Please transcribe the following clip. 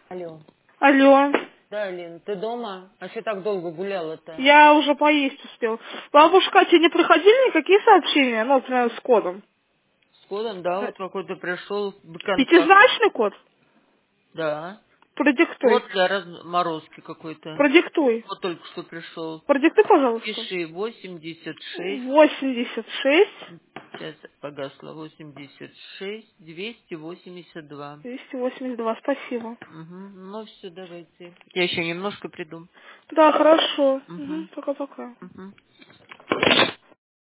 Алло. Алло. Да, Лен, ты дома? А что так долго гуляла-то? Я уже поесть успел. Бабушка, тебе не приходили никакие сообщения? Ну, например, с кодом. С кодом, да, вот какой-то пришел контакт. Пятизначный код? Да. Продиктуй. Код для разморозки какой-то. Продиктуй. Вот только что пришел. Продиктуй, пожалуйста. Пиши 86. 86 Сейчас погасло. 86 282. 282. Спасибо. Угу. Ну все, давайте. Я еще немножко приду. Да, хорошо. Угу. Пока-пока. Угу.